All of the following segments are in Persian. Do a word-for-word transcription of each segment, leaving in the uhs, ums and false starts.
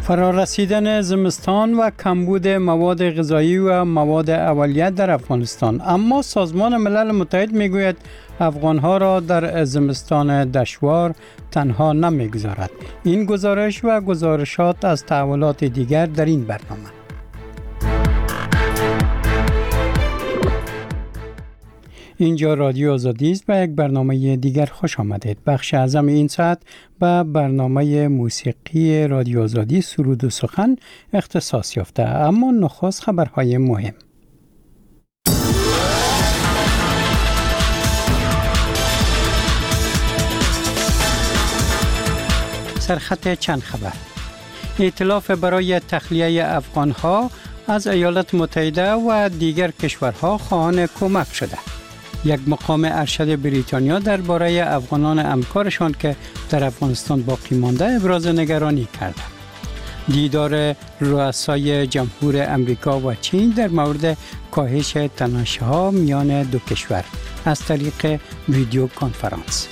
فرارسیدن زمستان و کمبود مواد غذایی و مواد اولیه در افغانستان، اما سازمان ملل متحد میگوید افغانها را در زمستان دشوار تنها نمیگذارد. این گزارش و گزارشات از تحولات دیگر در این برنامه. اینجا رادیو آزادی است و یک برنامه دیگر خوش آمدید. بخش اعظم این ساعت به برنامه موسیقی رادیو آزادی سرود و سخن اختصاص یافته، اما نخست خبرهای مهم. سرخط چند خبر. ائتلاف برای تخلیه افغانها از ایالات متحده و دیگر کشورها خواهان کمک شده. یک مقام ارشد بریتانیا درباره افغانان همکارشان که در افغانستان باقی مانده ابراز نگرانی کرده. دیدار رؤسای جمهور امریکا و چین در مورد کاهش تنش‌ها میان دو کشور از طریق ویدیو کنفرانس.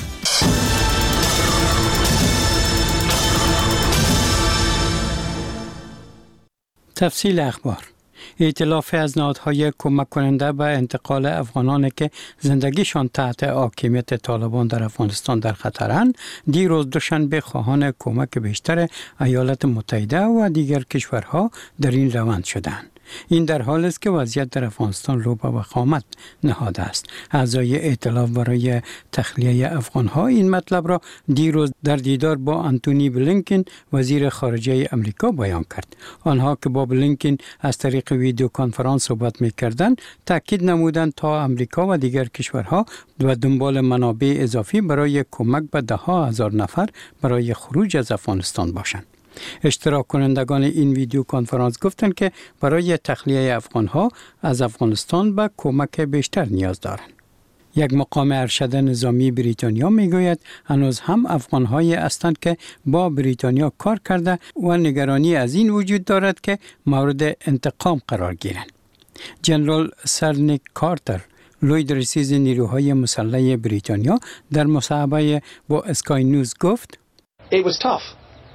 تفصیل اخبار. ائتلاف از نهادهای کمک کننده به انتقال افغانانی که زندگیشان تحت حاکمیت طالبان در افغانستان در خطرند، دیروز دوشنبه خواهان کمک بیشتر ایالات متحده و دیگر کشورها در این روند شدند. این در حالی است که وضعیت در افغانستان رو به وخامت نهاده است. اعضای ائتلاف برای تخلیه افغانها این مطلب را دیروز در دیدار با آنتونی بلینکن وزیر خارجه امریکا بیان کرد. آنها که با بلینکن از طریق ویدیو کنفرانس صحبت می‌کردند، تاکید نمودند تا امریکا و دیگر کشورها و دنبال منابع اضافی برای کمک به ده ها هزار نفر برای خروج از افغانستان باشند. اشتراک کنندگان این ویدیو کنفرانس گفتند که برای تخلیه افغانها از افغانستان به کمک بیشتر نیاز دارند. یک مقام ارشد نظامی بریتانیا میگوید هنوز هم افغانهایی هستند که با بریتانیا کار کرده و نگرانی از این وجود دارد که مورد انتقام قرار گیرند. جنرال سرنیک کارتر، لوی رئیس نیروهای مسلح بریتانیا، در مصاحبه با اسکای نیوز گفت: It was tough.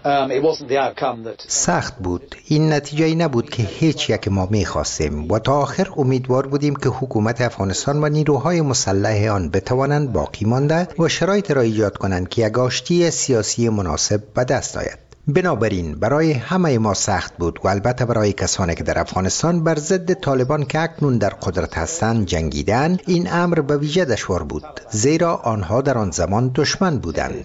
سخت بود. این نتیجه نبود که هیچ یک ما می‌خواستیم و تا آخر امیدوار بودیم که حکومت افغانستان و نیروهای مسلح آن بتوانند باقی مانده و شرایط را ایجاد کنند که یک آشتی سیاسی مناسب به دست آید. بنابراین برای همه ما سخت بود و البته برای کسانی که در افغانستان بر ضد طالبان که اکنون در قدرت هستند جنگیدن، این امر به ویژه دشوار بود، زیرا آنها در آن زمان دشمن بودند.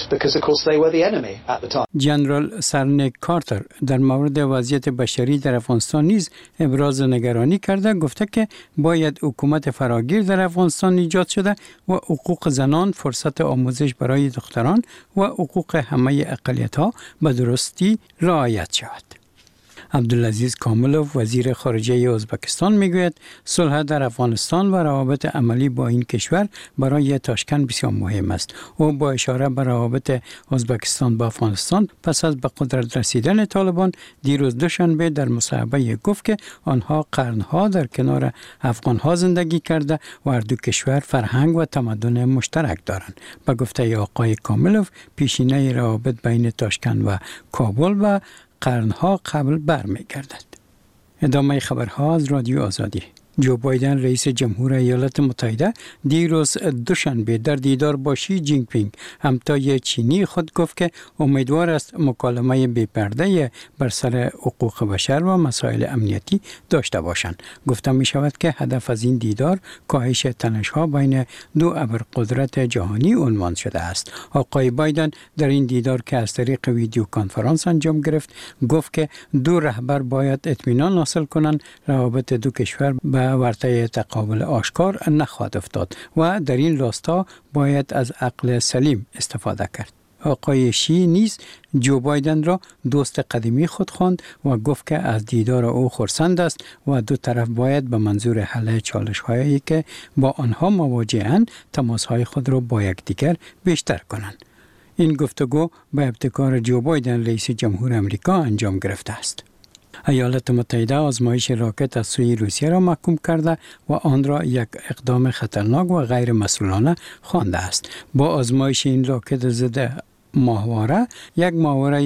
جنرال سرنیک کارتر در مورد وضعیت بشری در افغانستان نیز ابراز نگرانی کرده، گفته که باید حکومت فراگیر در افغانستان ایجاد شده و حقوق زنان، فرصت آموزش برای دختران و حقوق همه اقلیت‌ها به درستی رعایت شود. عبدالعزیز کاملوف، وزیر خارجه ازبکستان، میگوید صلح در افغانستان و روابط عملی با این کشور برای تاشکند بسیار مهم است. او با اشاره به روابط ازبکستان با افغانستان پس از به قدرت رسیدن طالبان دیروز دوشنبه در مصاحبه گفت که آنها قرنها در کنار افغانها زندگی کرده و هر دو کشور فرهنگ و تمدن مشترک دارند. به گفته آقای کاملوف، پیشینه روابط بین تاشکند و کابل و قرنها قبل برمیگردد. ادامه خبرها از رادیو آزادی. جو بایدن رئیس جمهور ایالات متحده دیروز دوشنبه در دیدار با شی جینگ پینگ همتای چینی خود گفت که امیدوار است مکالمه بی‌پرده بر سر حقوق بشر و مسائل امنیتی داشته باشند. گفته می شود که هدف از این دیدار کاهش تنش‌ها بین دو ابرقدرت جهانی عنوان شده است. آقای بایدن در این دیدار که از طریق ویدیو کنفرانس انجام گرفت گفت که دو رهبر باید اطمینان حاصل کنند روابط دو کشور به ورطه تقابل آشکار نخواهد افتاد و در این راستا باید از عقل سلیم استفاده کرد. آقای شی نیز جو بایدن را دوست قدیمی خود خواند و گفت که از دیدار او خرسند است و دو طرف باید به منظور حل چالش‌هایی که با آنها مواجه‌اند تماس‌های خود را با یکدیگر بیشتر کنند. این گفتگو به ابتکار جو بایدن رئیس جمهور امریکا انجام گرفته است. ایالات متحده آزمایش راکت از سوی روسیه را محکوم کرده و آن را یک اقدام خطرناک و غیر مسئولانه خوانده است. با آزمایش این راکت ضد ماهواره، یک ماهواره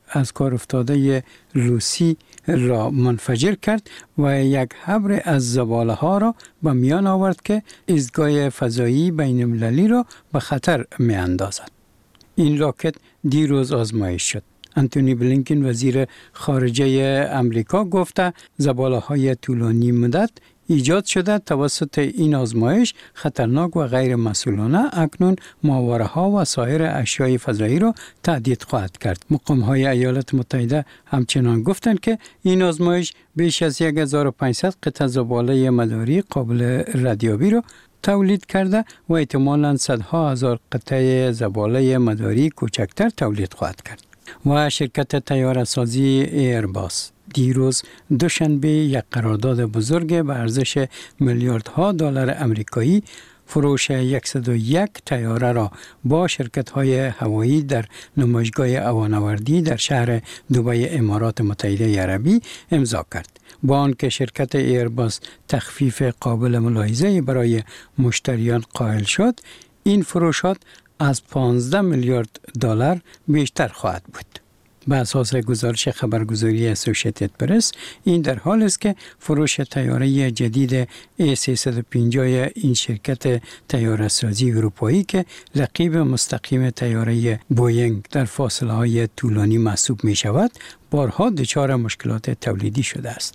از کار افتاده روسی را منفجر کرد و یک حبر از زباله ها را به میان آورد که ایستگاه فضایی بین المللی را به خطر می اندازد. این راکت دیروز آزمایش شد. انتونی بلینکن وزیر خارجه امریکا گفته زباله های طولانی مدت ایجاد شده توسط این آزمایش خطرناک و غیر مسئولانه اکنون ماوره ها و سایر اشیای فضایی را تهدید خواهد کرد. مقام های ایالات متحده همچنان گفتند که این آزمایش بیش از هزار و پانصد قطعه زباله مداری قابل ردیابی را تولید کرده و احتمالاً صدها هزار قطعه زباله مداری کوچکتر تولید خواهد کرد. و شرکت طیاره سازی ایرباس دیروز دوشنبه یک قرارداد بزرگ به ارزش میلیاردها دلار آمریکایی فروش صد و یک طیاره را با شرکت‌های هوایی در نمایشگاه هوانوردی در شهر دبی امارات متحده عربی امضا کرد. با آنکه شرکت ایرباس تخفیف قابل ملاحظه‌ای برای مشتریان قائل شد، این فروشات از پانزده میلیارد دلار بیشتر خواهد بود. به اساس گزارش خبرگزاری اسوسییتد پرس، این در حال است که فروش طیاره جدید ای سیصد و پنجاه این شرکت طیاره سازی اروپایی که رقیب مستقیم طیاره بوینگ در فاصله های طولانی محسوب می شود، بارها دچار مشکلات تولیدی شده است.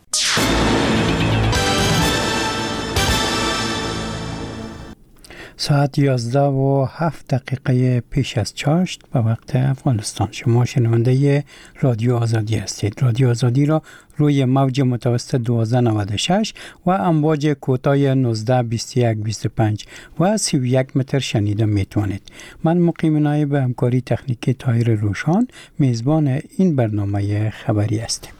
ساعت یازده و هفت دقیقه پیش از چاشت به وقت افغانستان. شما شنونده رادیو آزادی هستید. رادیو آزادی را روی موج متوسط دوازده نود و شش و امواج کوتاه نوزده بیست و یک بیست و پنج و سی و یک متر شنیده میتوانید. من مقیم نایب همکاری تکنیکی طاهر روشان میزبان این برنامه خبری هستم.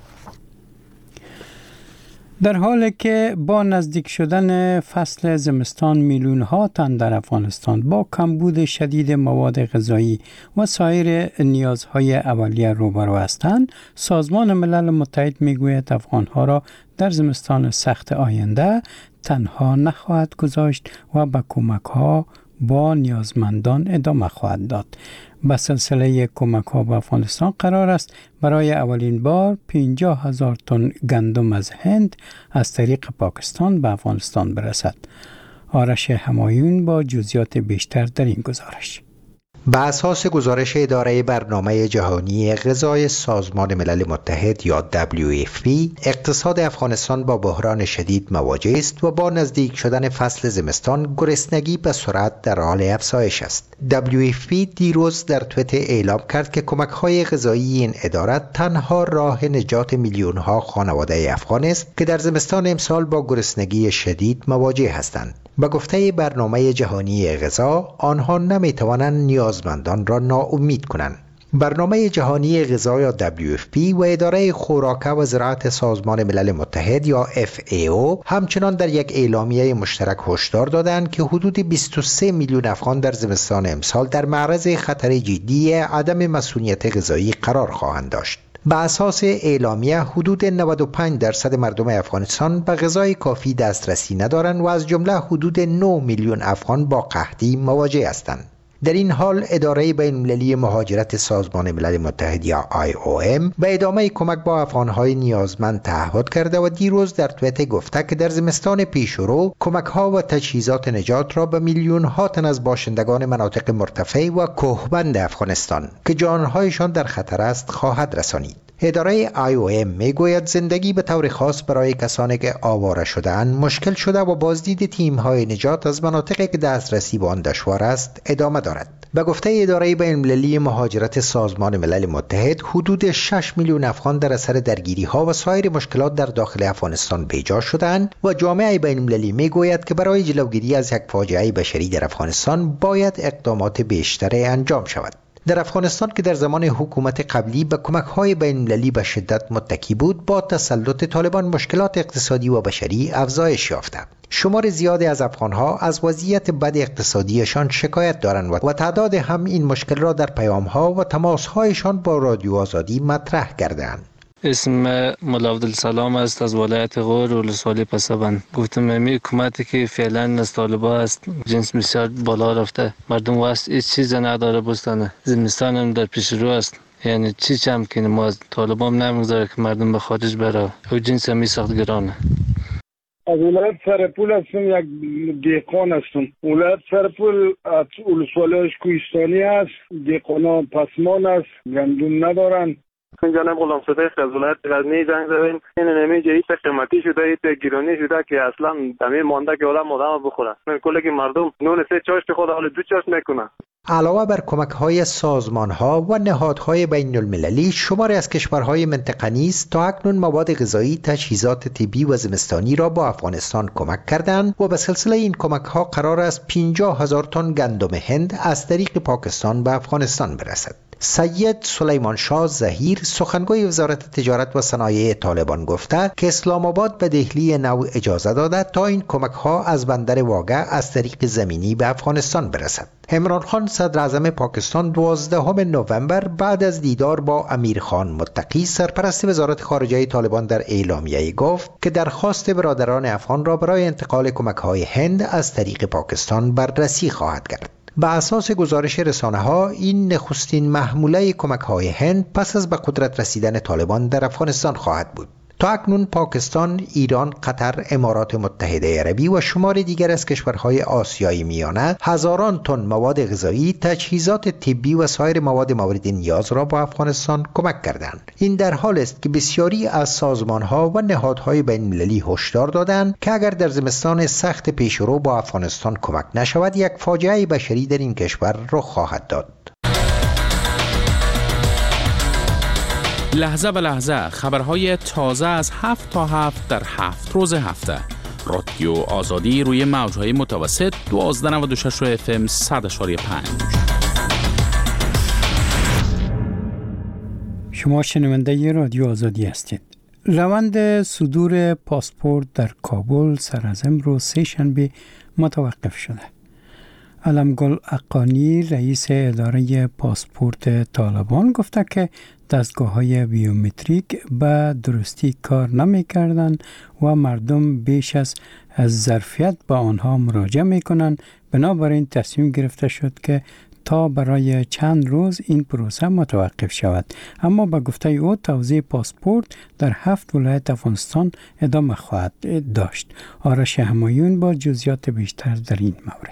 در حالی که با نزدیک شدن فصل زمستان میلیون ها تن در افغانستان با کمبود شدید مواد غذایی و سایر نیازهای اولیه روبرو هستند، سازمان ملل متحد میگوید افغانها را در زمستان سخت آینده تنها نخواهد گذاشت و به کمک ها با نیازمندان ادامه خواهد داد. به سلسله کمک ها به افغانستان قرار است برای اولین بار پنجاه هزار تن گندم از هند از طریق پاکستان به افغانستان برسد. آرش همایون با جزئیات بیشتر در این گزارش. بر اساس گزارش اداره برنامه جهانی غذای سازمان ملل متحد یا دبلیو اف پی، اقتصاد افغانستان با بحران شدید مواجه است و با نزدیک شدن فصل زمستان گرسنگی به سرعت در حال افزایش است. دبلیو اف پی دیروز در توییتر اعلام کرد که کمک‌های غذایی این اداره تنها راه نجات میلیون‌ها خانواده افغان است که در زمستان امسال با گرسنگی شدید مواجه هستند. به گفته برنامه جهانی غذا، آنها نمی‌توانند نیازمندان را ناامید کنند. برنامه جهانی غذا یا دبلیو اف پی و اداره خوراک و زراعت سازمان ملل متحد یا اف ای او همچنان در یک اعلامیه مشترک هشدار دادند که حدود بیست و سه میلیون افغان در زمستان امسال در معرض خطر جدی عدم مسئولیت غذایی قرار خواهند داشت. به اساس اعلامیه حدود نود و پنج درصد مردم افغانستان به غذای کافی دسترسی ندارند و از جمله حدود نه میلیون افغان با قحطی مواجه هستند. در این حال اداره بین‌المللی مهاجرت سازمان ملل متحد یا آی او ام به ادامه کمک با افغان‌های نیازمند تعهد کرده و دیروز در توییتر گفته که در زمستان پیشرو کمک‌ها و تجهیزات نجات را به میلیون‌ها تن از باشندگان مناطق مرتفع و کوهبند افغانستان که جان‌هایشان در خطر است خواهد رسانید. اداره آی او ام میگوید زندگی به طور خاص برای کسانی که آواره شده‌اند مشکل شده و بازدید تیم‌های نجات از مناطقی که دسترسی به آن دشوار است ادامه دارد. به گفته اداره بین‌المللی مهاجرت سازمان ملل متحد، حدود شش میلیون افغان در اثر درگیری‌ها و سایر مشکلات در داخل افغانستان بیجا شده‌اند و جامعه بین‌المللی میگوید که برای جلوگیری از یک فاجعه بشری در افغانستان باید اقدامات بیشتری انجام شود. در افغانستان که در زمان حکومت قبلی به کمک‌های بین‌المللی به شدت متکی بود، با تسلط طالبان مشکلات اقتصادی و بشری افزایش یافته. شمار زیادی از افغان‌ها از وضعیت بد اقتصادیشان شکایت دارند و تعداد هم این مشکل را در پیام‌ها و تماس‌هایشان با رادیو آزادی مطرح کردند. اسم ملا عبدالسلام است از ولایت غور ولسوالی پسابند. گفتم امی حکومتی که فعلا از طالبان است جنس بسیار بالا رفته، مردم واسه هیچ چیز نداره بستانه. زمستان هم در پیش رو است، یعنی چی چم که ما از طالبان نمیگذاره که مردم به خارج بره او جنس می سخت گرانه. از ولایت سرپول هستم، یک دیقان هستم. ولایت سرپول از ولسوالیش کوهستانی است، دیقانا پسمان است، گندم ندارن. جناب غلام صدیق از ولایت غزنی زنگ زدیم. این نمیجه ایت قیمتی شده، ایت گرانی شده که اصلا تمام مانده که آدم آدم بخوره. من کلی که مردم نون سه چاشت خود حال دو چاشت میکنه. علاوه بر کمک‌های سازمان‌ها و نهادهای بین‌المللی، شماری از کشورهای منطقه نیز تا اکنون مواد غذایی، تجهیزات طبی و زمستانی را با افغانستان کمک کردند و به سلسله این کمک‌ها قرار است پنجاه هزار تن گندم هند از طریق پاکستان به افغانستان برسد. سید سلیمان شاه ظهیر، سخنگوی وزارت تجارت و صنایع طالبان، گفته که اسلام آباد به دهلی نو اجازه داده تا این کمک‌ها از بندر واقع از طریق زمینی به افغانستان برسد. عمران خان صدر اعظم پاکستان دوازدهم نوامبر بعد از دیدار با امیر خان متقی سرپرست وزارت خارجه طالبان در اعلامیه گفت که درخواست برادران افغان را برای انتقال کمک‌های هند از طریق پاکستان بررسی خواهد کرد. به اساس گزارش رسانه ها، این نخستین محموله کمک های هند پس از به قدرت رسیدن طالبان در افغانستان خواهد بود. تا اکنون پاکستان، ایران، قطر، امارات متحده عربی و شمار دیگر از کشورهای آسیای میانه هزاران تن مواد غذایی، تجهیزات طبی و سایر مواد مورد نیاز را با افغانستان کمک کردند. این در حال است که بسیاری از سازمانها و نهادهای بین‌المللی هشدار دادند که اگر در زمستان سخت پیشرو با افغانستان کمک نشود، یک فاجعه بشری در این کشور رخ خواهد داد. لحظه به لحظه خبرهای تازه از هفت تا هفت در هفت روز هفته. رادیو آزادی روی موجهای متوسط دوازده نود و شش اف ام صد اشاری پنج. شما شنونده رادیو آزادی هستید. روند صدور پاسپورت در کابل سر از امروز سه شنبه متوقف شده. علمگل اقانی، رئیس اداره پاسپورت طالبان، گفته که دستگاه‌های بیومتریک به درستی کار نمی‌کردند و مردم بیش از ظرفیت به آنها مراجعه می‌کنند. بنابراین تصمیم گرفته شد که تا برای چند روز این پروسه متوقف شود. اما به گفته او توزیع پاسپورت در هفت ولایت افغانستان ادامه خواهد داشت. آرش همایون با جزئیات بیشتر در این مورد.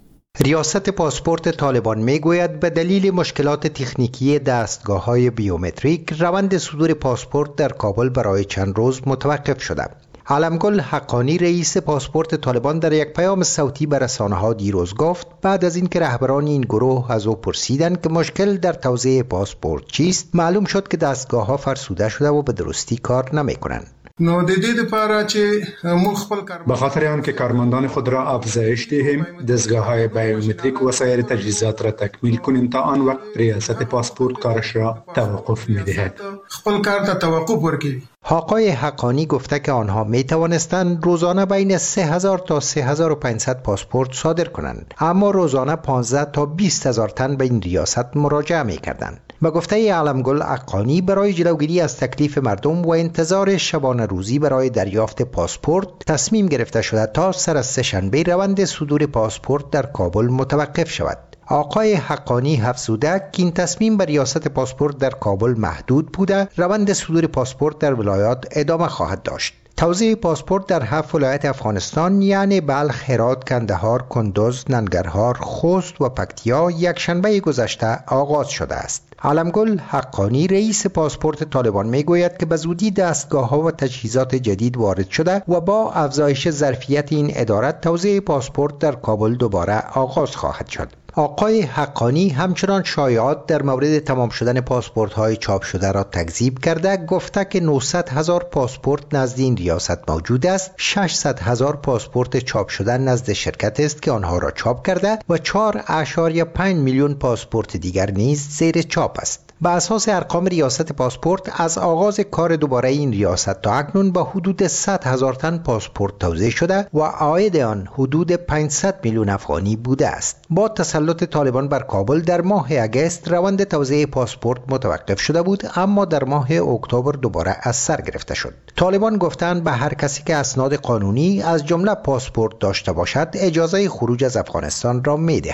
ریاست پاسپورت طالبان میگوید به دلیل مشکلات تکنیکی دستگاه‌های بیومتریک روند صدور پاسپورت در کابل برای چند روز متوقف شده. علمگل حقانی، رئیس پاسپورت طالبان، در یک پیام صوتی به رسانه‌ها دیروز گفت بعد از اینکه رهبران این گروه از او پرسیدند که مشکل در توزیع پاسپورت چیست، معلوم شد که دستگاه‌ها فرسوده شده و به درستی کار نمی‌کنند. نو د دې لپاره چې موږ خپل کار به خاطر آنکه کارمندان خود را افزایش دهیم، دستگاه‌های بیومتریک و سایر تجهیزات را تکمیل کنیم. تا آن وقت ریاست پاسپورت کارش را توقف می‌دهد. خپل کار ته توقف ورکوي. آقای حقانی گفته که آنها می توانستند روزانه بین سه هزار تا سه هزار و پانصد پاسپورت صادر کنند، اما روزانه پانزده تا بیست هزار تن به این ریاست مراجعه می کردند. به گفته علمگل حقانی، برای جلوگیری از تکلیف مردم و انتظار شبانه روزی برای دریافت پاسپورت، تصمیم گرفته شده تا سر از سه شنبه روند صدور پاسپورت در کابل متوقف شود. آقای حقانی افزوده که این تصمیم بر ریاست پاسپورت در کابل محدود بوده، روند صدور پاسپورت در ولایات ادامه خواهد داشت. توزیع پاسپورت در هفت ولایت افغانستان یعنی بلخ، هرات، کندهار، کندوز، ننگرهار، خوست و پکتیا یک شنبه گذشته آغاز شده است. علمگل حقانی، رئیس پاسپورت طالبان، میگوید که به زودی دستگاه‌ها و تجهیزات جدید وارد شده و با افزایش ظرفیت این اداره توزیع پاسپورت در کابل دوباره آغاز خواهد شد. آقای حقانی همچنان شایعات در مورد تمام شدن پاسپورت‌های چاپ شده را تکذیب کرده، گفته که نهصد هزار پاسپورت نزد این ریاست موجود است، ششصد هزار پاسپورت چاپ شده نزد شرکت است که آنها را چاپ کرده و چهار ممیز پنج میلیون پاسپورت دیگر نیز زیر چاپ است. به اساس ارقام ریاست پاسپورت، از آغاز کار دوباره این ریاست تا اکنون با حدود صد هزار تن پاسپورت توزیع شده و عاید آن حدود پانصد میلیون افغانی بوده است. با تسلط طالبان بر کابل در ماه اگست روند توزیع پاسپورت متوقف شده بود، اما در ماه اکتبر دوباره از سر گرفته شد. طالبان گفتند به هر کسی که اسناد قانونی از جمله پاسپورت داشته باشد اجازه خروج از افغانستان را می‌دهند.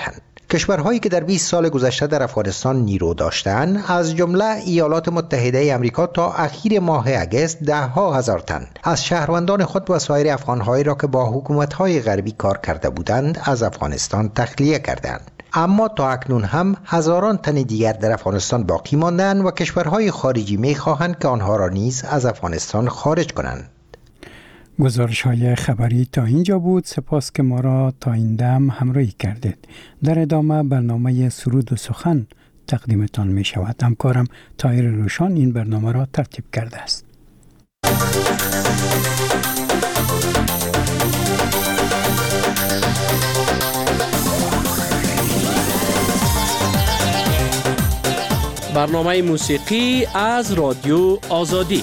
کشورهایی که در بیست سال گذشته در افغانستان نیرو داشتند از جمله ایالات متحده آمریکا تا اخیر ماه اگست ده ها هزار تن از شهروندان خود و سایر افغانهایی را که با حکومت‌های غربی کار کرده بودند از افغانستان تخلیه کردند. اما تا اکنون هم هزاران تن دیگر در افغانستان باقی ماندند و کشورهای خارجی می‌خواهند که آنها را نیز از افغانستان خارج کنند. گزارش های خبری تا اینجا بود. سپاس که ما را تا این دم همراهی کردید. در ادامه برنامه سرود و سخن تقدیمتان می شود. همکارم طاهر روشان این برنامه را ترتیب کرده است. برنامه موسیقی از رادیو آزادی.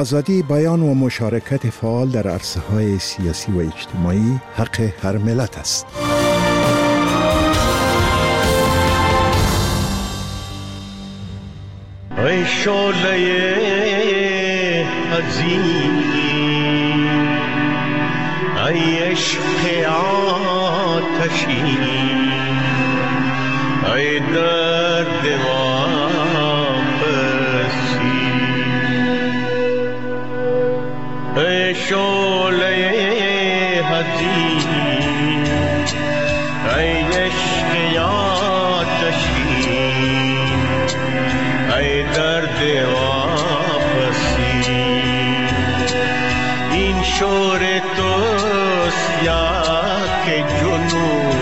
آزادی بیان و مشارکت فعال در عرصه‌های سیاسی و اجتماعی حق هر ملت است. ای شعله عظیم، ای عشق آتشی، ای درد واپسی، ای شعله عظیم، ای عشق آتشی، ای درد واپسی، این شور توست یا که جنون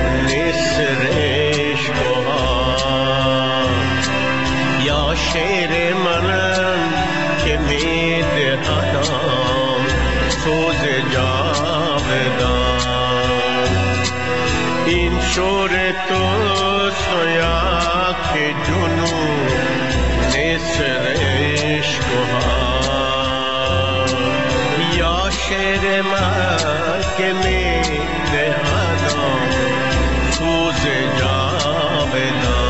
نسرش بها، یا شعر منم که می دهدم سوز جاودان، این شور توست یا که جنون نسرش بها، یا شعر من که می دهدم سوز جاودان.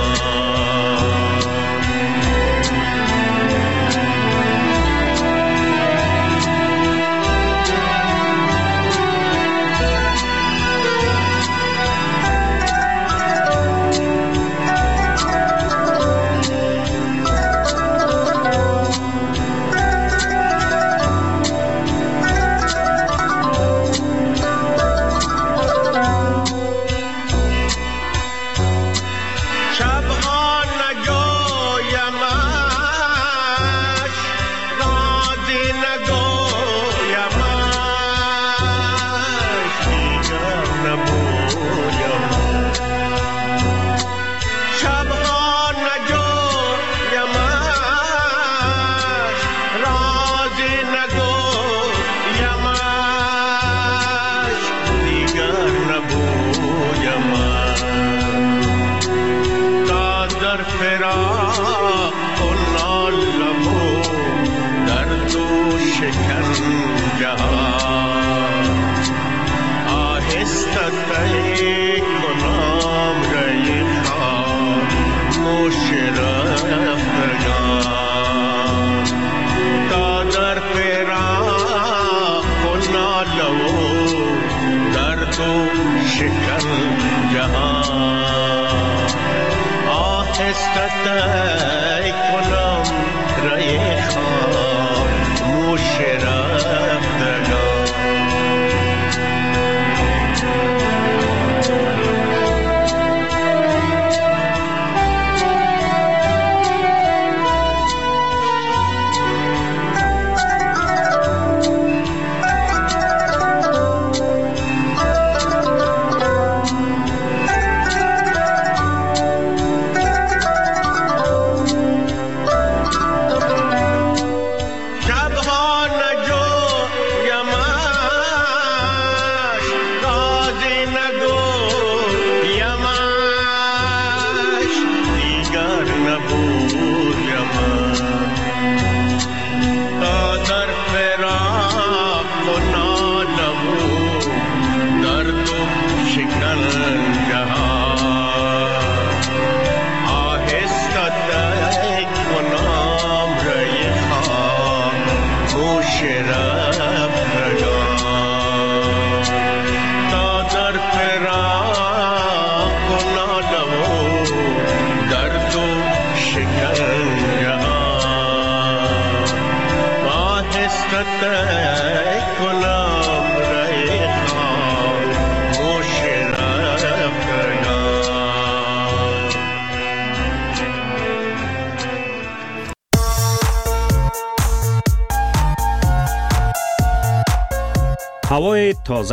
هوای تازه،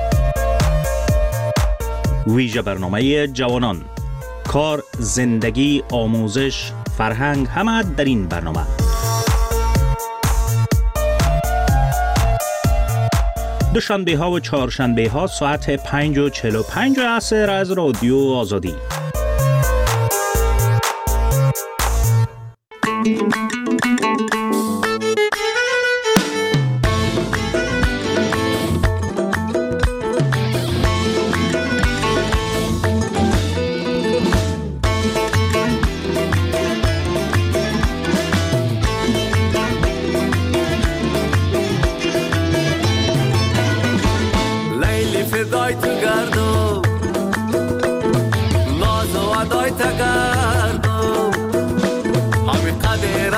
ویژه برنامه جوانان، کار، زندگی، آموزش، فرهنگ، همه در این برنامه. دوشنبه ها و چهارشنبه ها ساعت پنج و چهل و پنج عصر از رادیو آزادی.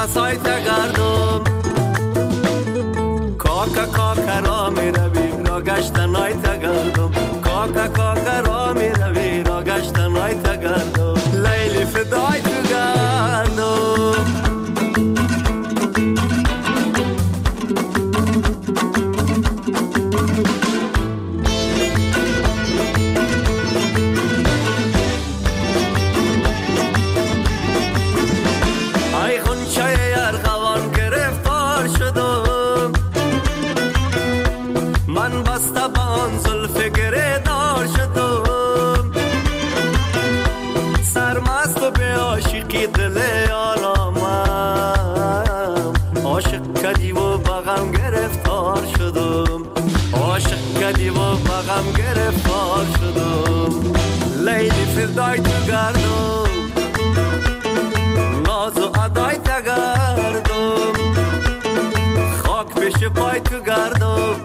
مسای تگردم کاکا کاکا را می روی را گشتن های تگردم کاکا کاکا را می روی را گشتن های تگردم لیلی فدای تو گردم دل آرامم عاشق کردی و بغم گرفتار شدم عاشق کردی و بغم گرفتار شدم لیلی فدای تو گردم ناز و ادای تگردم خاک پیش پای تو گردم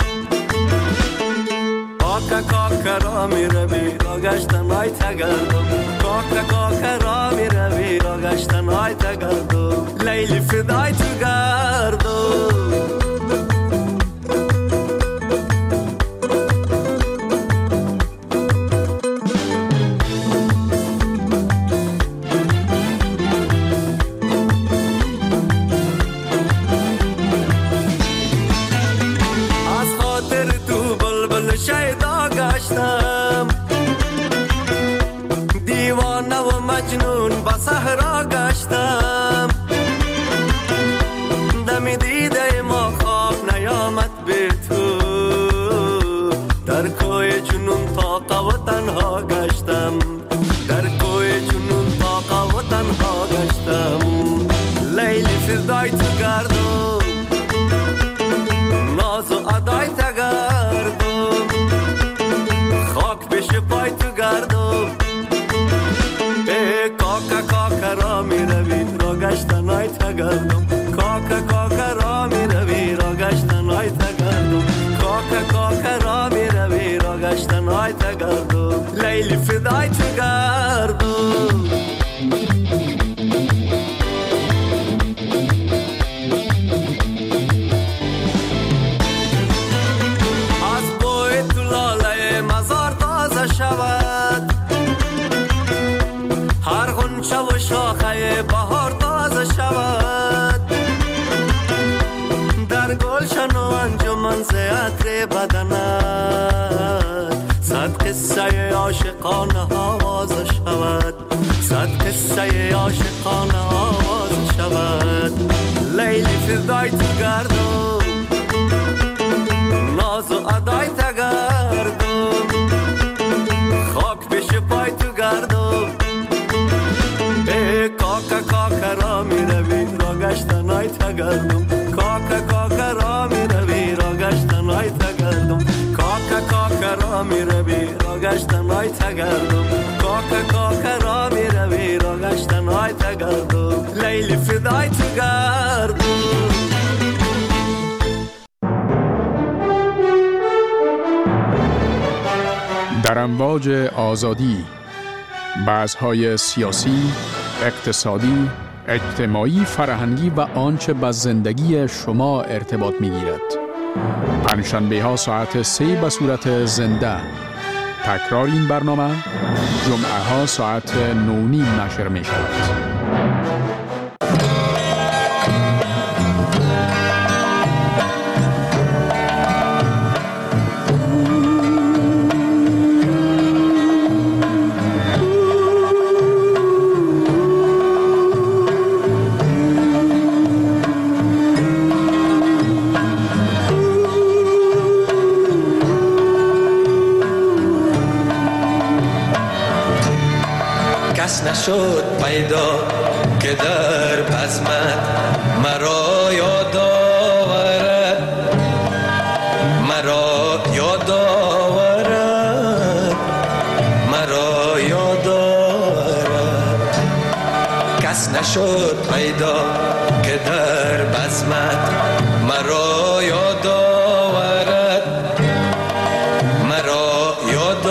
کاکا کاکا را می روی را گشتن های تگردم کاکا کاکا را می روی را گشتن های تگردم لیلی فدای تو گردم دیوانه و مجنون با صحرا گشتم دم دیده ما خواب نیامد به تو در کوی جنون طاقه و تنها گشتم در کوی جنون طاقه و تنها گشتم لیلی فدای تو گردم ناز و ادای تگردم خاک پیش پای تو گردم کاکا کاکا را می روی را گشتن های تگردم کاکا کاکا را می روی را گشتن های تگردم کاکا کاکا را می روی را گشتن های تگردم لیلی فدای تو گردم از بوی تو لاله مزار تازه شود هر غنچه و شاخه بهار تازه شود در گلشن و انجمن ز عطر بدنت صد قصه عاشقانه آواز شود صد قصه عاشقانه آواز شود لیلی فدای تو گردم ناز و ادای تگردم خاک پیش پای تو گردم کاکا کاکا را می روی را گشتن های تگردم کاکا کاکا را می روی را گشتن های تگردم کاکا کاکا را می روی را گشتن های تگردم کاکا کاکا را می روی را گشتن های تگردم لیلی فدای تو گردم در امواج آزادی بحث‌های سیاسی، اقتصادی، اجتماعی، فرهنگی و آنچه به زندگی شما ارتباط می‌گیرد. پنجشنبه ها ساعت سه به صورت زنده. تکرار این برنامه جمعه ها ساعت نو نیم نشر می شود. نشد پیدا که در بزمت مرا یاد آورد مرا یاد آورد مرا یاد آورد کس نشد پیدا که در بزمت مرا یاد آورد مرا یاد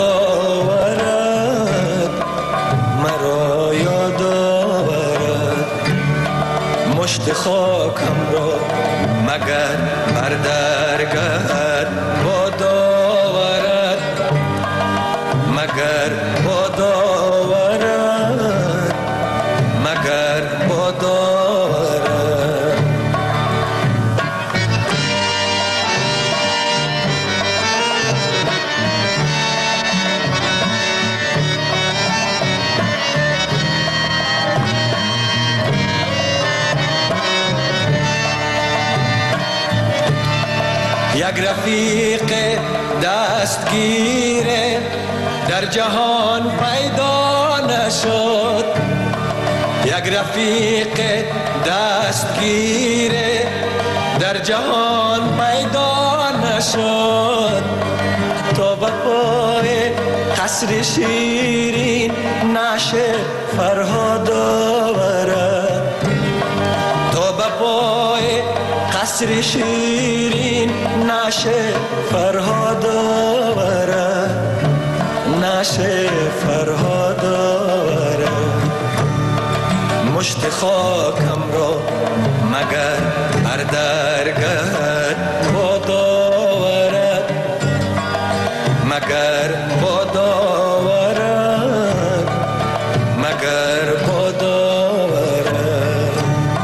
آورد مرا یاد آورد مشت خواب درگهت باد آورد، مگر باد آورد، مگر باد آورد. یک رفیق دستگیره در جهان پیدا نشد، یک رفیق دستگیره در جهان پیدا نشد. تا به پای قصر شیرین نشه فرهاد آورد، تا به پای قصر شیرین نشه فرهاد آورد، نشه فرهاد آورد. مشت خاکم را مگر بر درگهت باد آورد، مگر باد آورد، مگر باد آورد.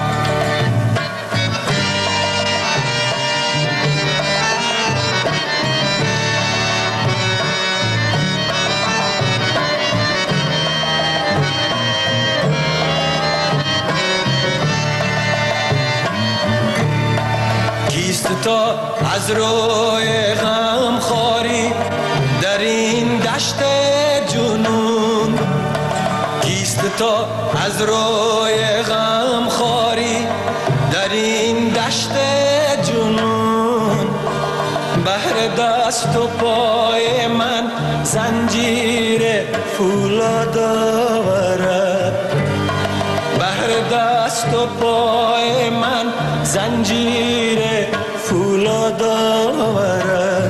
تا از روی غم خاری در این دشت جنون، کیست تا از روی غم خاری در این دشت جنون. بهر دست و پای من زنجیر فولاد آورد، بهر دست و پای من زنجیر فولاد آورد،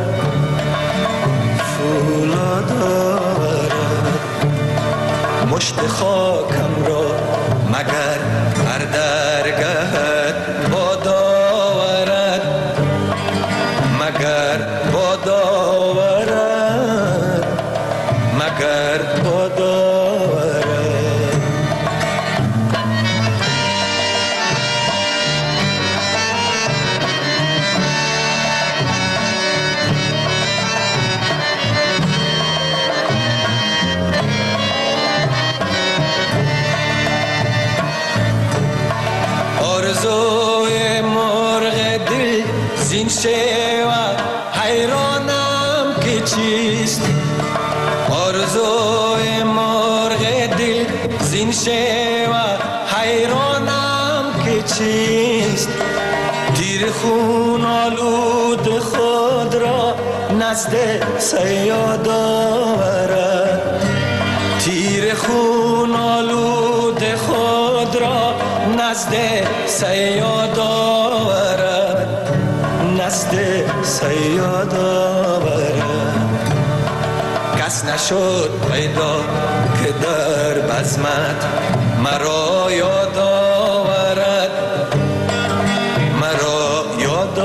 فولاد آورد. مشت خاکم را مگر بر درگهت باد آورد، مگر باد آورد، مگر باد آورد. آرزوی مرغ دل زین شیوه حیرانم که چیست، آرزوی مرغ دل زین شیوه حیرانم که چیست. تیر خون آلود خود را نزد صیاد آورد، تیر خون آلود خود را نزد صیاد آورد، نزد صیاد آورد. کس نشد پیدا که در بزمت مرا یاد آورد، مرا یاد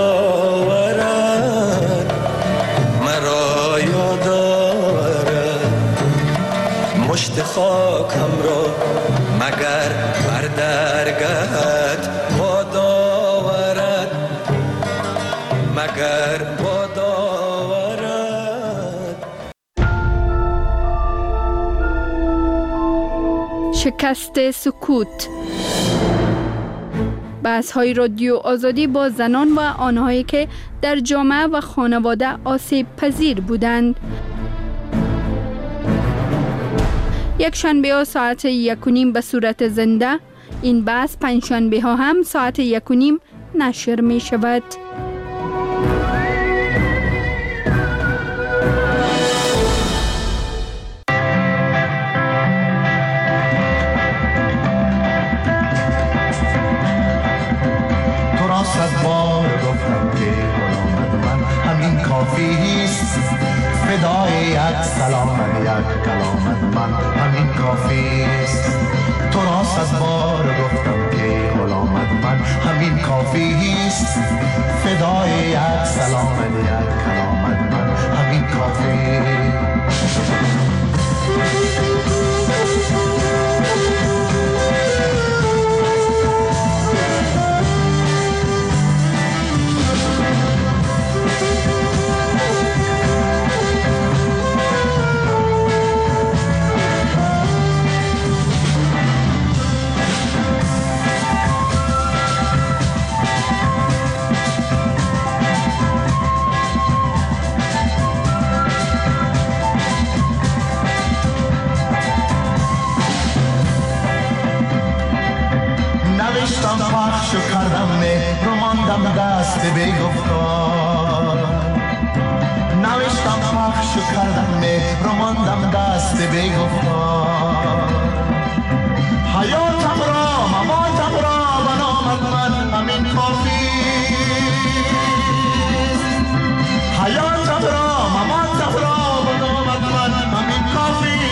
آورد، مرا یاد آورد. مشت خاکم را مگر بر درگهت باد آورد، مگر باد آورد. شکست سکوت. بحث‌های رادیو آزادی با زنان و آنهایی که در جامعه و خانواده آسیب پذیر بودند. یک شنبه ها ساعت یک و نیم به صورت زنده، این بحث پنج شنبه ها هم ساعت یک و نیم نشر می شود. تو را صد بار گفتم که غلام من همین کافی است، فدای یک سلام یک کلام من همین کافی است. تو را صد بار گفتم که غلام من من همین کافی است. فدای یک سلام یک کلامت من همین کافی. نوشتم پخش و کردم مهر و ماندم دست بیگفتار. نوشتم پخش و کردم مهر و ماندم دست بیگفتار. حیاتم را مماتم را بنامد من همین کافی. حیاتم را مماتم را بنامد من همین کافی.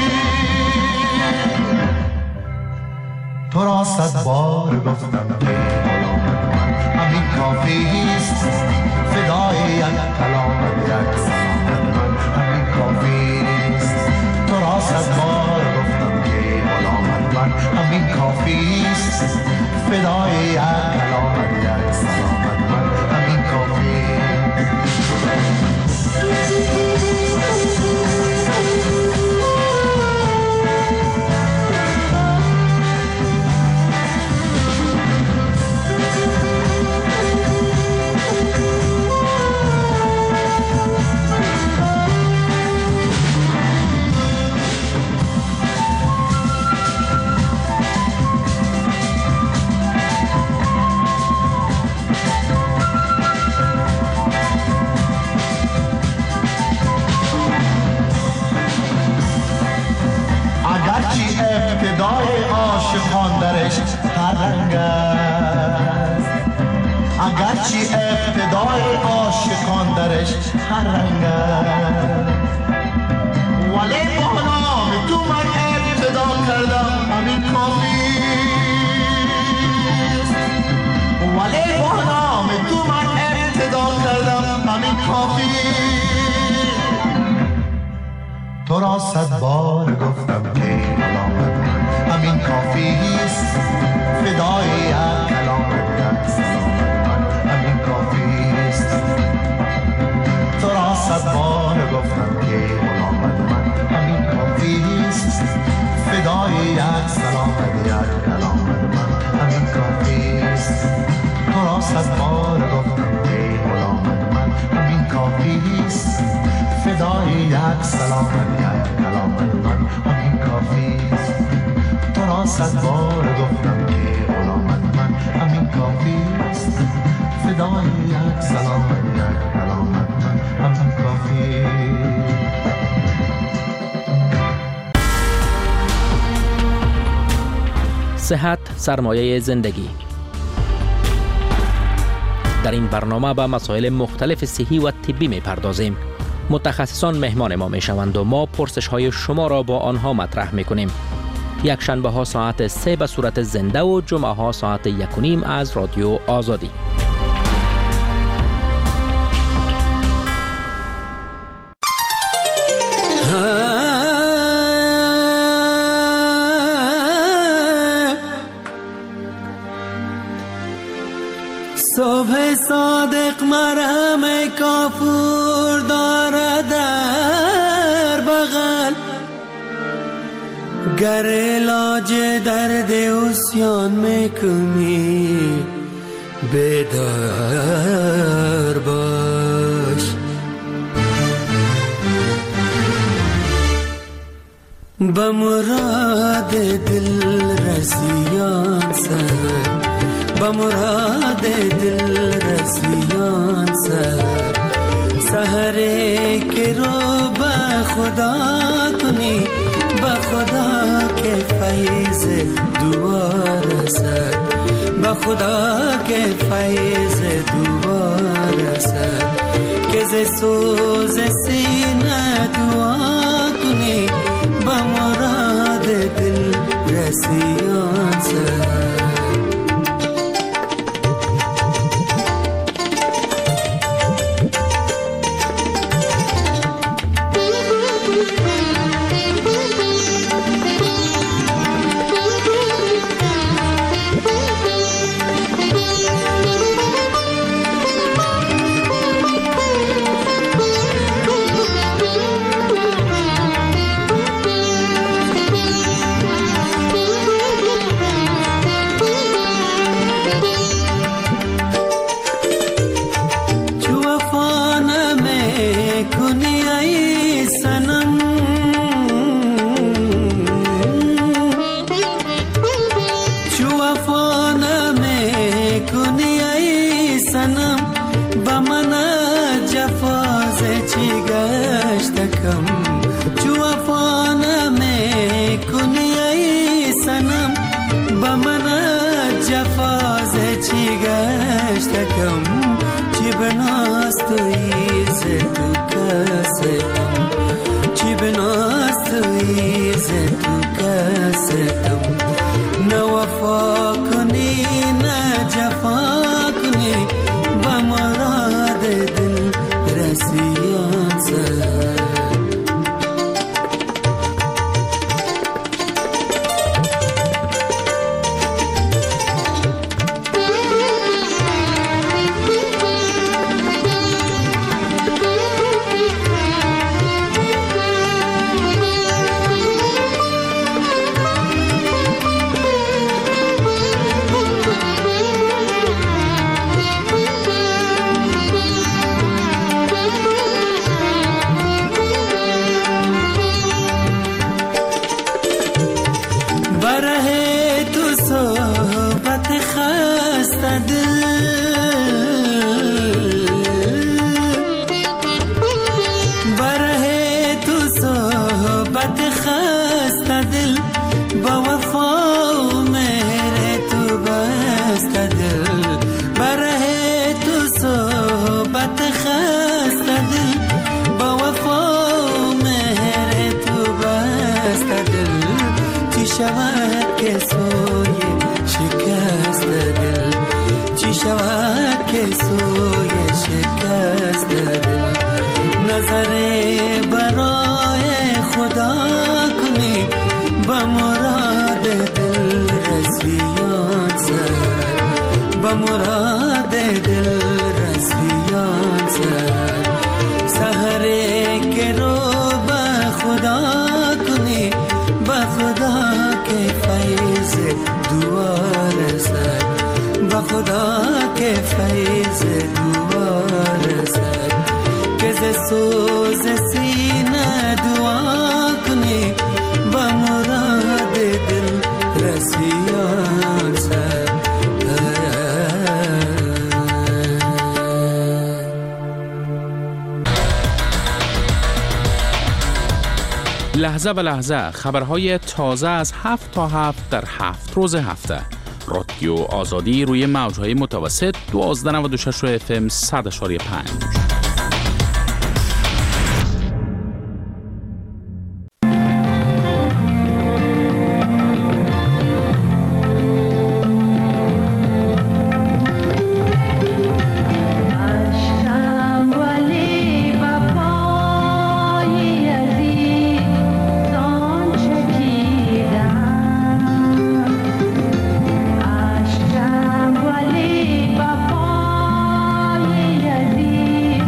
تو را صد بار گفتم که غلامت من همین کافی است. فدای یک کلامت یک سلامت من همین کافی است. تو را صد بار گفتم که غلامت من همین کافی است. فدای یک کلامت یک سلامت من همین کافی است. ابتدای عاشقان درش هر رنگ است. اگرچه ابتدای عاشقان درش هر رنگ است، ولی با نام تو من ابتدا کردم همین کافی است. ولی با نام تو من ابتدا کردم همین کافی. تو را صد بار گفتم که کلامت من همین کافی است. فدای یک کلامت یک سلامت من همین کافی است. تو را صد بار گفتم که کلامت من همین کافی است. فدای یک سلامت یک کلامت من همین کافی است. تو را صد بار گفتم که کلامت من همین کافی است. فدای یک سلامت یک کلامت من همین کافی است. تو را صد بار گفتم که غلامت من همین کافی است. فدای یک سلامت یک کلامت من همین کافی است. صحت سرمایه زندگی. در این برنامه به مسائل مختلف صحی و طبی می پردازیم. متخصصان مهمان ما می شوند و ما پرسش های شما را با آنها مطرح می کنیم. یک شنبه ها ساعت سه به صورت زنده و جمعه ها ساعت یک و نیم از رادیو آزادی. صبح صادق مرهم کافور داره در بغل، گر علاج درد عصیان میکنی بیدار باش. به مراد دل رسیان سر، به مراد دل رسیان سر، سحری که رو به خدا کنی، به خدا که فیض دعا رسد، به خدا که فیض دعا رسد، که ز سوز سینه دعا کنی، به مراد دل رسیان سر. سر لحظه به لحظه خبرهای تازه از هفت تا هفت در هفت روز هفته. رادیو آزادی روی موجهای متوسط دوازده نود و شش اف ام صد و پنج. Bye.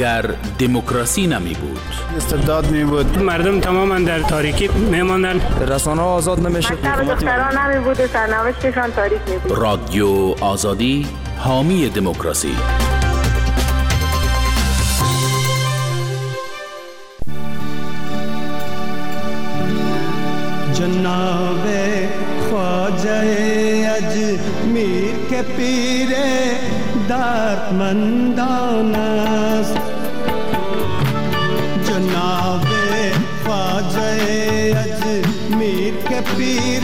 اگر دموکراسی نمی بود. استبداد می بود، مردم تماما در تاریکی می ماندن، رسانه آزاد نمی شد، مکتب دختران نمی بود و سرنوشتشان تاریک می بود. رادیو آزادی حامی دموکراسی. جناب خواجه اجمیر کے پیر دردمندان است، جناب خواجه اجمیر کے پیر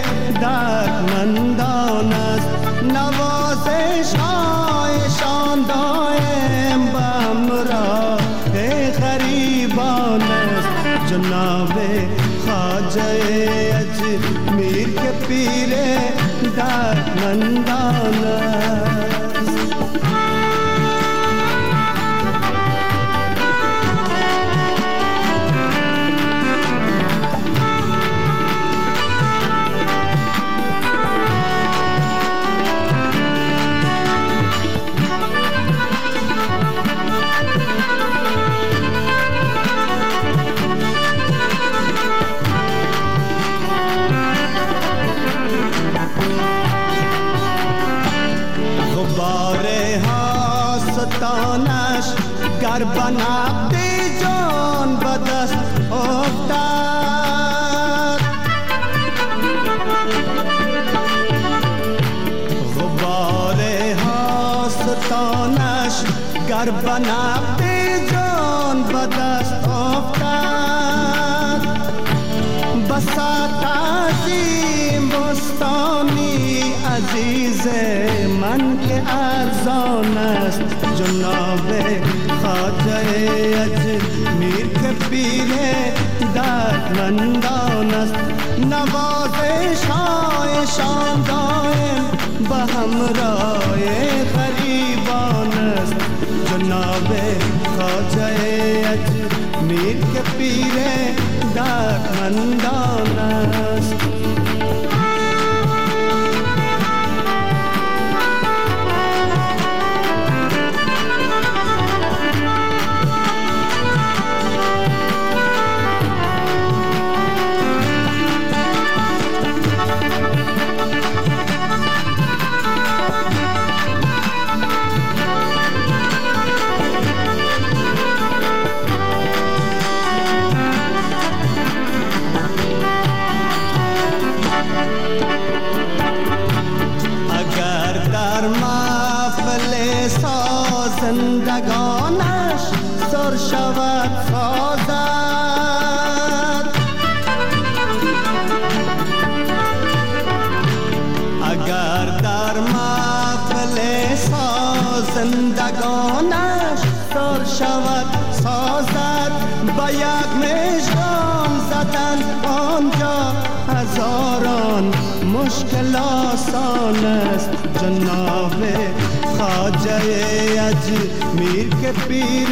دردمندان است، نوازش هایشان دائم به همراه غریبان است، جناب خواجه اجمیر کے پیر دردمندان است. ستانش گر بنقدی جان به دست افتد، غبار ستانش گر بنقدی جان به دست افتد، بساط عظیم بستانی عزیز من که ارزان است، جناب خواجه اجمیر کے پیر دردمندان است، نوازش هایشان دائم به همراه غریبان است، جناب خواجه اجمیر کے پیر دردمندان است. زندگانش سر شود سازد، اگر در محفل زندگانش سر شود سازد، با یک مژگان زدن آنجا هزاران مشکل آسان است، جناب خواجه اجمیر کے پیر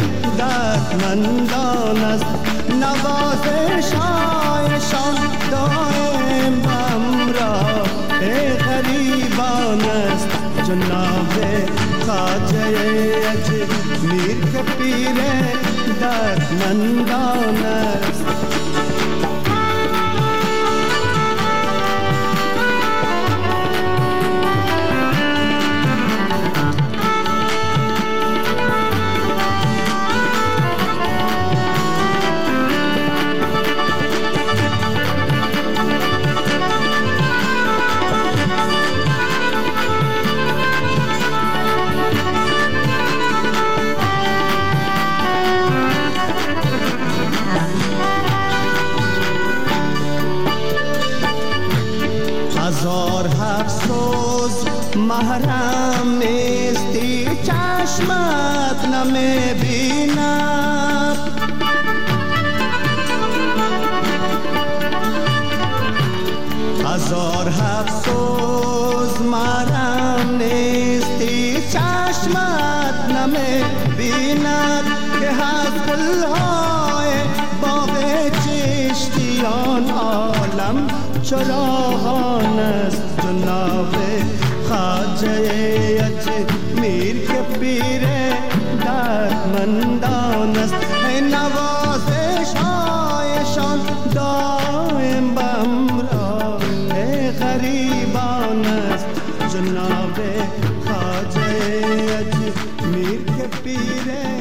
دردمندان است، نوازش هایشان دائم همراه غریبان است، جناب خواجه اجمیر کے پیر دردمندان است. محرم نیستی چشمت نمیبیند، هزار افسوس محرم نیستی چشمت نمیبیند، که از گلهای باغ چشتیان عالم چراغان است، جناب خواجه اجمیر کے پیر دردمندان خواهندان است، نوازش هایشان دائم به امراه غریبان است. جناب خواجه اجمیر که پیره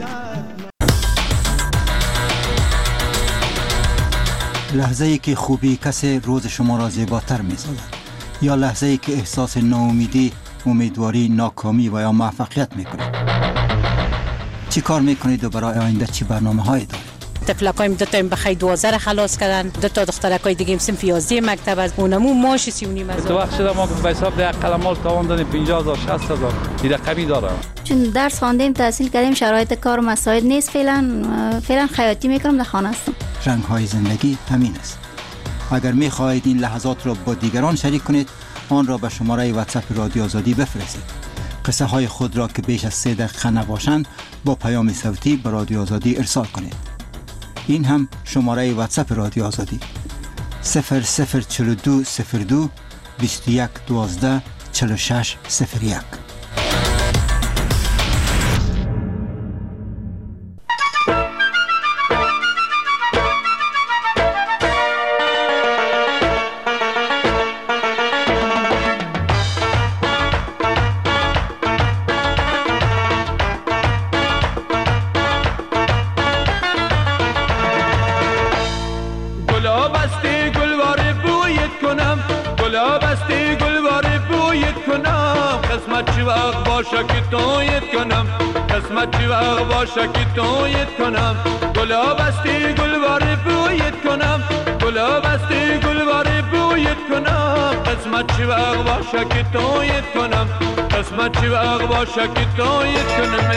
لحظه ای که خوبی کسی روز شما را زیباتر می سازد، یا لحظه ای که احساس ناامیدی، امیدواری، ناکامی و یا موفقیت می کنید. چی کار می کنید و برای آینده چی برنامه هایی دارید؟ تفلکایم دو تا بخیر دوازده خلاص کردن، دو تا دخترکای دیگه صنف یازده مکتب از اونمو ماش سی و نیم هزار. تو وقت شده ما به حساب ده قلمال تاوان دادیم پنجاه هزار شصت هزار این رقمی داره. چون درس خواندیم تحصیل کردیم شرایط کار مساعد نیست، فعلا فعلا خیاطی میکنم، در خانه هستم. رنگ های زندگی همین است. اگر می خواهید این لحظات را با دیگران شریک کنید، آن را به شماره واتساپ رادیو آزادی بفرستید. قصه های خود را که بیش از سه دقیقه نباشند با پیام صوتی به رادیو آزادی ارسال کنید. این هم شماره واتساپ رادیو آزادی صفر صفر چهل و دو صفر دو بیست و یک دوازده چهل و شش صفر یک. که تویت کنم، قسمت چی وقت باشه که تویت کنم، گلا بستی گلوار بویت کنم، گلا بستی گلوار بویت کنم، قسمت چی وقت باشه که تویت کنم، قسمت چی وقت باشه که تویت کنم.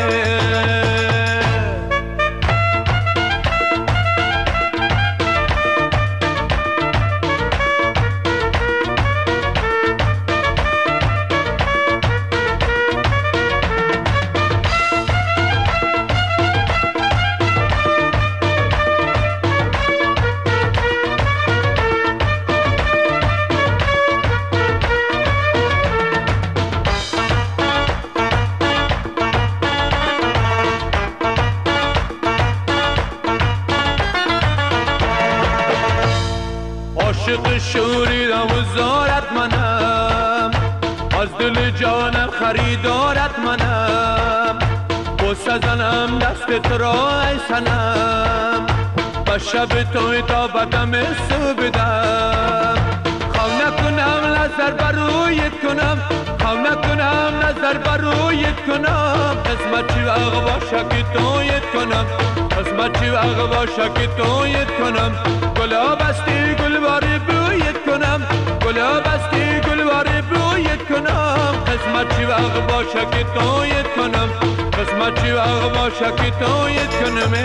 عاشق شوریدم و زارت منم، از دل جانم خریدارت منم، بوسه زنم دست تو را ای سنم، به شب توی تا بدم سو بدم، خواه نکنم نظر برویت کنم، خواه نکنم نظر برویت کنم، قسمت چی وقت باشه که تویت کنم، قسمت چی وقت باشه که تویت کنم، گلا بستی گلوار بویت کنم، گلا بستی گلوار بویت کنم، قسمت چی وقت باشه که تویت کنم، قسمت چی وقت باشه که تویت کنم.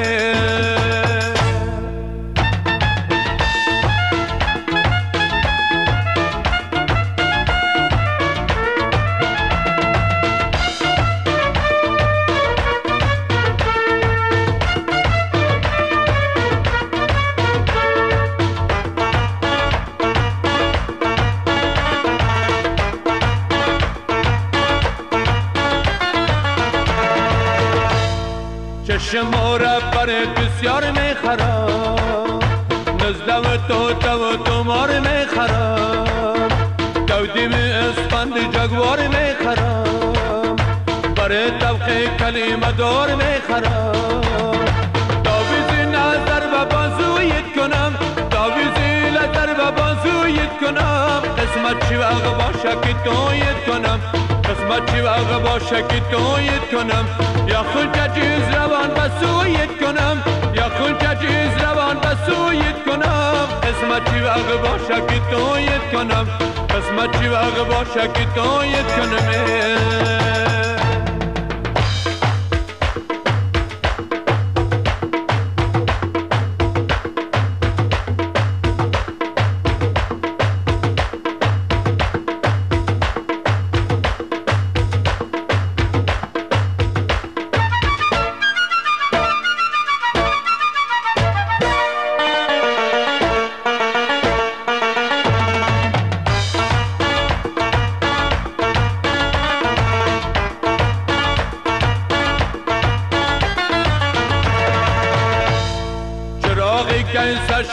چشم را بر بسیار میخرم، نزدم تو تو تو مار میخرم، دودیم اسفند جگوار میخرم، برای طبقه کلمه دار میخرم، داویزی نظر و بازویت کنم، داویزی نظر و بازویت کنم، قسمت چی وقت باشه که تویت کنم، قسمت چی وقت باشه که تویت کنم، یا خود جیز روان بسویت کنم، یا خود جیز روان بسویت کنم، قسمت چی وقت باشه که تویت کنم، قسمت چی وقت باشه که تویت کنم.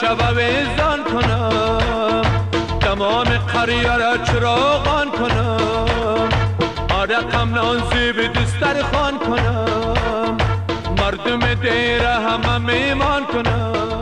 شب ویزان کنم، تمام قریه را چراغان کنم، رقم نانزی به دستر خان کنم، مردم دیره همه میمان کنم.